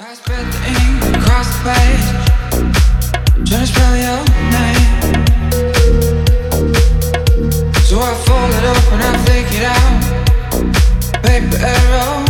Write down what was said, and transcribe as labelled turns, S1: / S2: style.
S1: I spread the ink across the page, trying to spell your name. So I fold it up and I fake it out. Paper arrow.